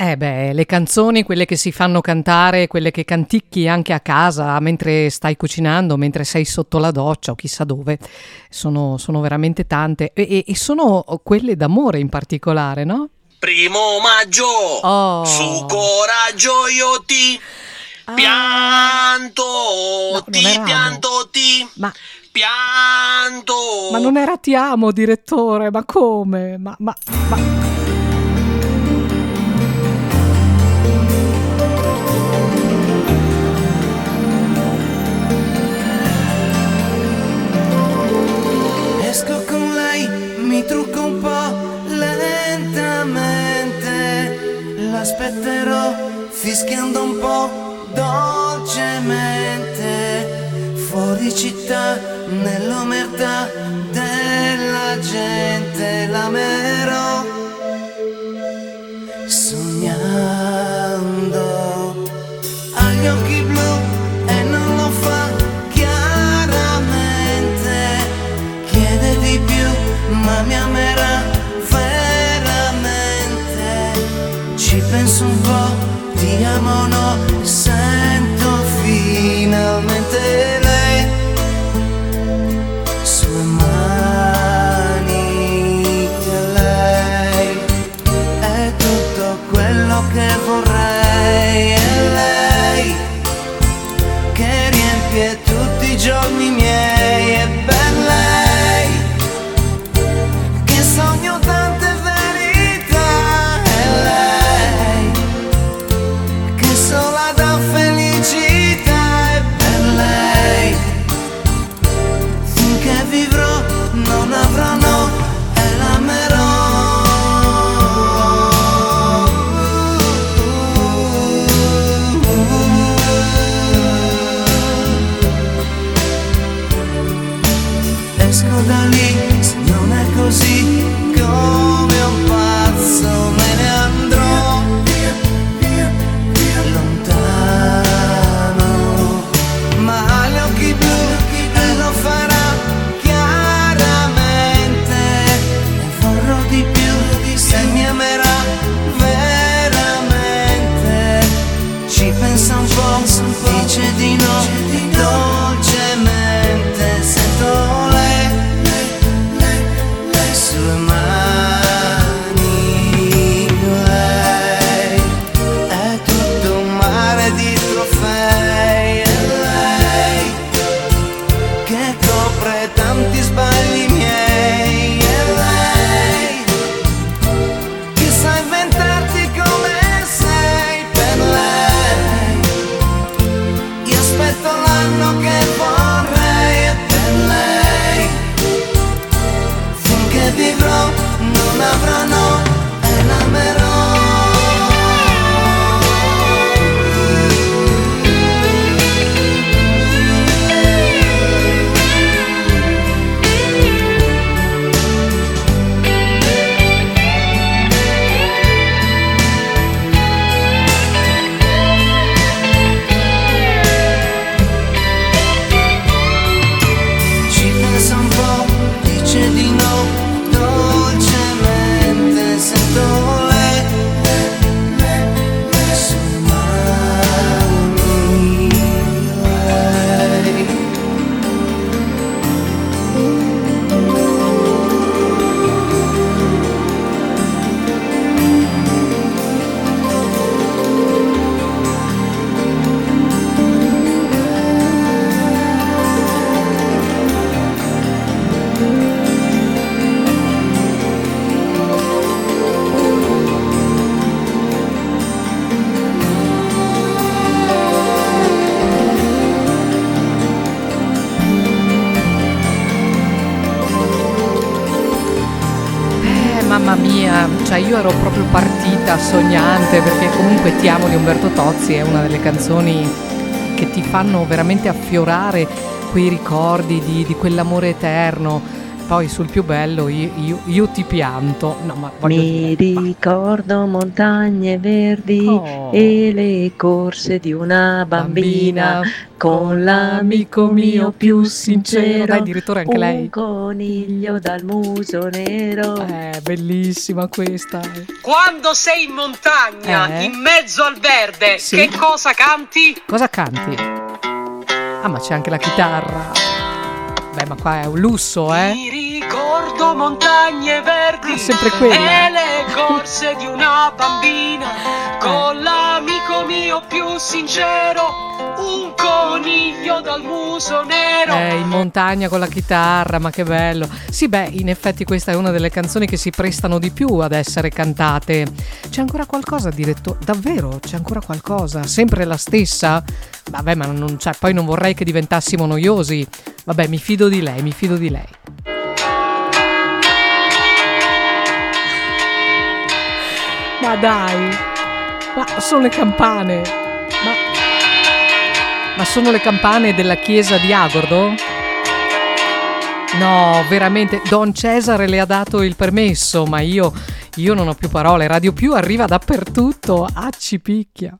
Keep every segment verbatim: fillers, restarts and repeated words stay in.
Eh beh, le canzoni, quelle che si fanno cantare, quelle che canticchi anche a casa mentre stai cucinando, mentre sei sotto la doccia o chissà dove, sono, sono veramente tante e, e- e sono quelle d'amore in particolare, no? Primo maggio, su Oh, coraggio io ti ah, pianto, no, non ti era amo, pianto, ti ma, ma pianto. non era ti amo, direttore, ma come? Ma, ma, ma... Esco con lei, mi trucco un po' lentamente, l'aspetterò fischiando un po' dolcemente, fuori città, nell'omertà della gente, l'amerò sognando, ha gli occhi blu e non lo fa chiaramente, chiede di più ma mi amerà veramente, ci penso un po', ti amo o no, sento finalmente lei, sue mani, lei è tutto quello che vorrei, è lei che riempie tutti i giorni miei, è per lei che sogno tante verità, è lei che sola dà felicità, è per lei finché vivrò non avrò no e l'amerò. Esco da lì, se non è così, come un pazzo me ne andrò lontano, ma ha gli occhi blu e lo farà chiaramente, ne vorrò di più se mi amerà veramente, ci pensa un po', dice di no, dolcemente sento lei, le sue mani, lei è tutto un mare di trofei, è lei che copre tanti sbagli miei, è lei che sa inventarti come sei, per lei io aspetto l'anno che vorrei, è per lei finché vivrò non avrò no e l'amerò. Ci pensa un po', dice di no, dolcemente sento lei, le sue mani, lei. Eh, mamma mia, cioè io ero proprio partita sognante perché comunque Ti amo di Umberto Tozzi è una delle canzoni che ti fanno veramente affiorare quei ricordi di, di quell'amore eterno. poi sul più bello io, io, io ti pianto. No, ma mi dire, ricordo ma... montagne verdi oh. e le corse di una bambina, bambina con l'amico mio più sincero. Dai, addirittura anche un lei. Un coniglio dal muso nero. Eh, bellissima questa. Quando sei in montagna, eh? in mezzo al verde, sì. Che cosa canti? Cosa canti? Ah, ma c'è anche la chitarra. Beh, ma qua è un lusso, eh? Mi ricordo montagne verdi, ah, sempre quella. E le corse di una bambina, con l'amico mio più sincero, un coniglio dal muso nero. Eh, in montagna con la chitarra, ma che bello. Sì, beh, in effetti questa è una delle canzoni che si prestano di più ad essere cantate. C'è ancora qualcosa, direttore? Davvero? C'è ancora qualcosa? Sempre la stessa? Vabbè, ma non c'è. Poi non vorrei che diventassimo noiosi. Vabbè, mi fido di lei, mi fido di lei. Ma dai, ma sono le campane. Ma, ma sono le campane della chiesa di Agordo? No, veramente, Don Cesare le ha dato il permesso, ma io, io non ho più parole. Radio Più arriva dappertutto, ah, ci picchia.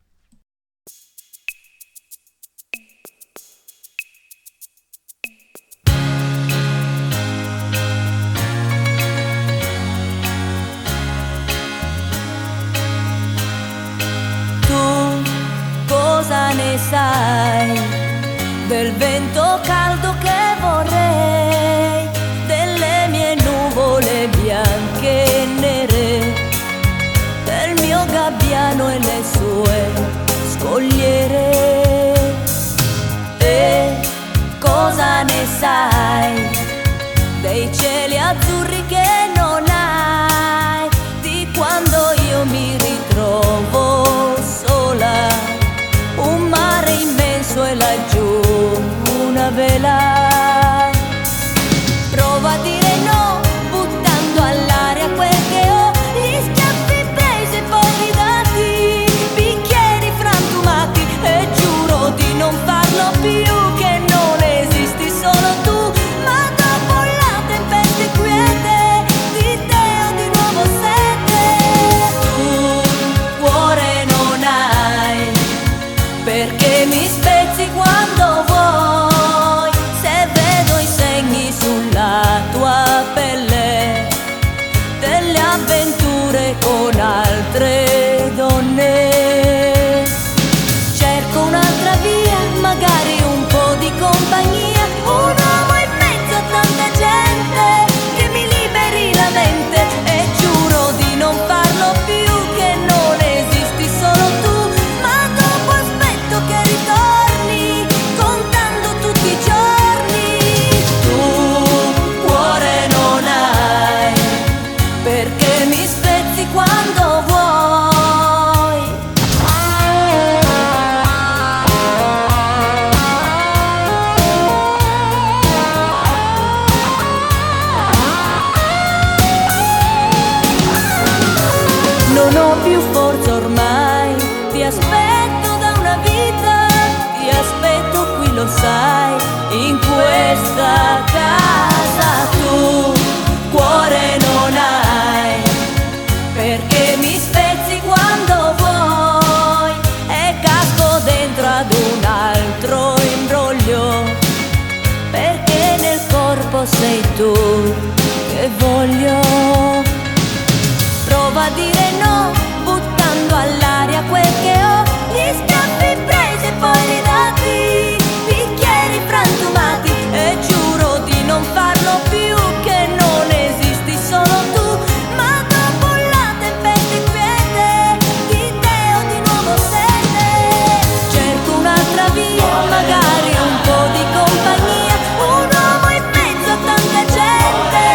Cosa ne sai del vento caldo che vorrei, delle mie nuvole bianche e nere, del mio gabbiano e le sue scogliere? E cosa ne sai dei cieli azzurri che non hai, di quando io mi ritrovo sola, un mare immenso e laggiù una vela? Prova a dire no, buttando all'aria quel che ho, gli schiaffi presi e poi ridati, bicchieri frantumati, e giuro di non farlo più, che non esisti solo tu, ma dopo la tempesta quiete, di te ho di nuovo sete. Tu cuore non hai, perché mi spezzi quando vuoi, se vedo i segni sulla tua pelle, delle avventure con altre donne. Cerco un'altra via, magari un po' di compagnia, un uomo in mezzo a tanta gente che mi liberi la mente, e giuro di non farlo più, che non esisti solo tu, ma dopo aspetto che ritorni, contando tutti i giorni. Tu cuore non hai, perché mi spezzi quando vuoi. Non ho più forza ormai, ti aspetto da una vita, ti aspetto qui, lo sai, in questa casa. Tu cuore non hai, perché mi spezzi quando vuoi, e casco dentro ad un altro imbroglio, perché nel corpo sei tu che voglio. Prova a dire no, buttando all'aria quel che ho, gli schiaffi presi e poi ridati, bicchieri frantumati, e giuro di non farlo più, che non esisti solo tu, ma dopo la tempesta quiete, di te ho di nuovo sete. Cerco un'altra via, magari un po' di compagnia, un uomo in mezzo a tanta gente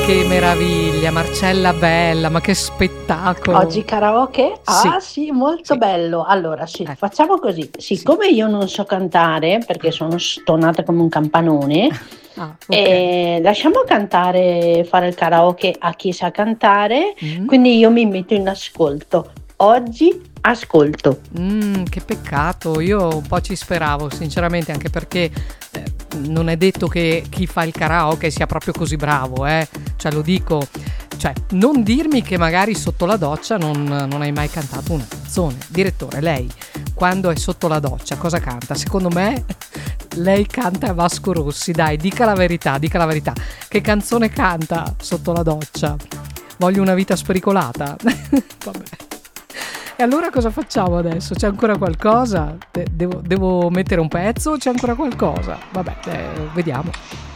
che meraviglia, Marcella bella, ma che spettacolo. Oggi karaoke? Ah sì, sì molto sì. bello. Allora sì, eh. facciamo così. Siccome sì. io non so cantare, perché sono stonata come un campanone, ah, okay. eh, lasciamo cantare, fare il karaoke a chi sa cantare, mm. quindi io mi metto in ascolto. Oggi ascolto. Mm, che peccato, io un po' ci speravo sinceramente, anche perché eh, non è detto che chi fa il karaoke sia proprio così bravo, eh? Cioè lo dico, cioè non dirmi che magari sotto la doccia non, non hai mai cantato una canzone. Direttore, lei quando è sotto la doccia cosa canta? Secondo me lei canta Vasco Rossi, dai, dica la verità, dica la verità. Che canzone canta sotto la doccia? Voglio una vita spericolata? Vabbè. E allora cosa facciamo adesso? C'è ancora qualcosa? De- devo, devo mettere un pezzo o c'è ancora qualcosa? Vabbè, eh, vediamo.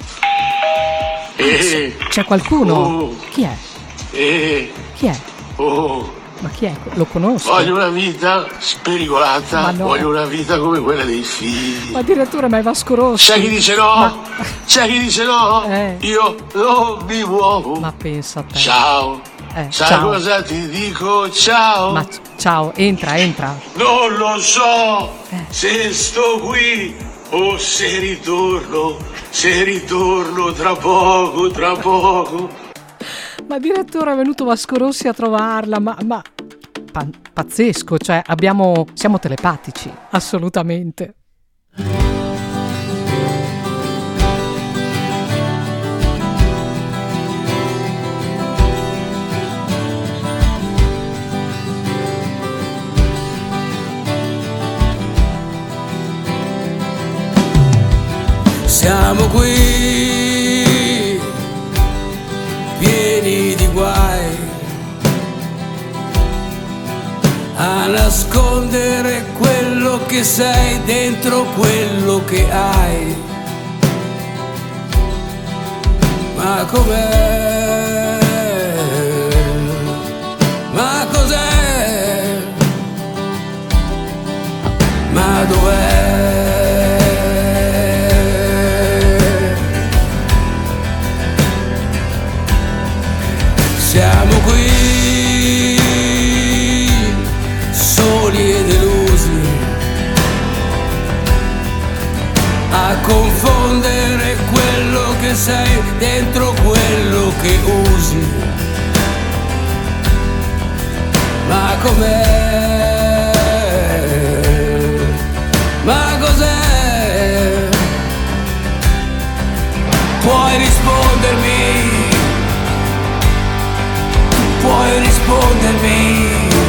Eh, c'è qualcuno? Oh, chi è? Eh, chi è? Oh, ma chi è? Lo conosco? Voglio una vita spericolata, no. Voglio una vita come quella dei figli. Ma addirittura ma è Vasco Rossi. C'è chi dice no, ma... c'è chi dice no, eh. io non mi muovo. Ma pensa a te. Ciao. Eh, Sai ciao. cosa ti dico? Ciao. Ma ciao, entra, entra. Non lo so eh. se sto qui o se ritorno, se ritorno tra poco, tra poco. Ma addirittura è venuto Vasco Rossi a trovarla, ma, ma pa- pazzesco, cioè abbiamo, siamo telepatici, assolutamente. Siamo qui, pieni di guai, a nascondere quello che sei dentro quello che hai. Ma com'è? Ma cos'è? Ma dov'è? Siamo qui, soli e delusi, a confondere quello che sei dentro quello che usi. Ma com'è? Ma cos'è? Puoi rispondermi? Puoi rispondermi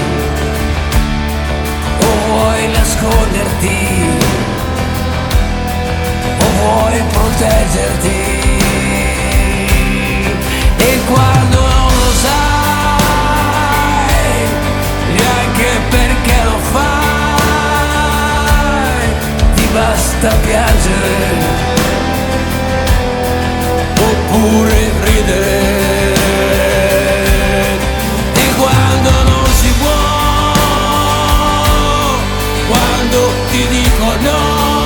o vuoi nasconderti o vuoi proteggerti? E quando non lo sai neanche perché lo fai, ti basta piangere oppure ridere. Ti dico no,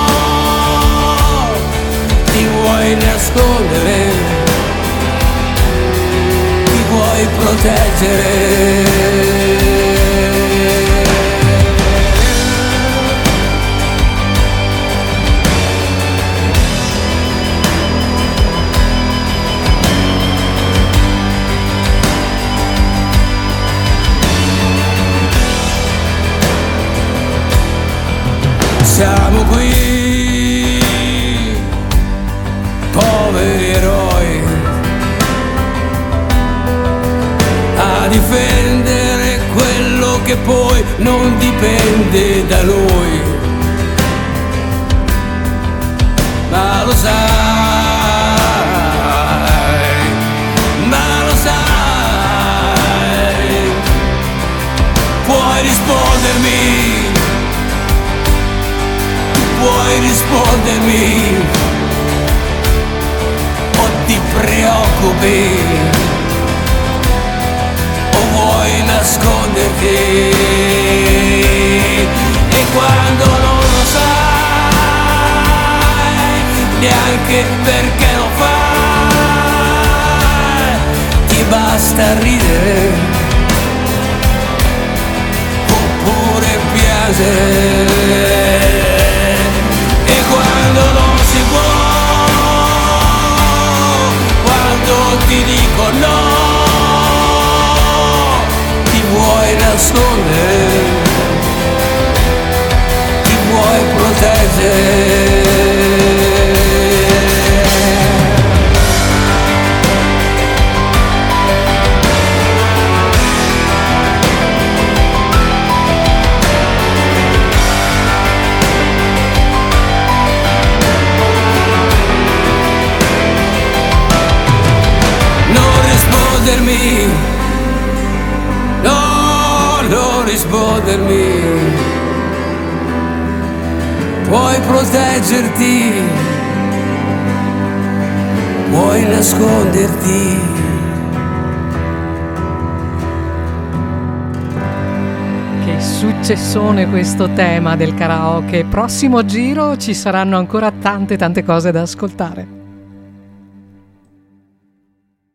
ti vuoi nascondere, ti vuoi proteggere. Siamo qui, poveri eroi, a difendere quello che poi non dipende da noi. Ma lo sai, ma lo sai, puoi rispondermi? Puoi rispondermi o ti preoccupi o vuoi nasconderti? E quando non lo sai neanche perché lo fai, basta ridere oppure piangere, e quando non si può, quando ti dico no, ti vuoi nascondere, ti vuoi proteggere. No, non rispondermi, puoi proteggerti, puoi nasconderti. Che successone questo tema del karaoke. Prossimo giro ci saranno ancora tante tante cose da ascoltare.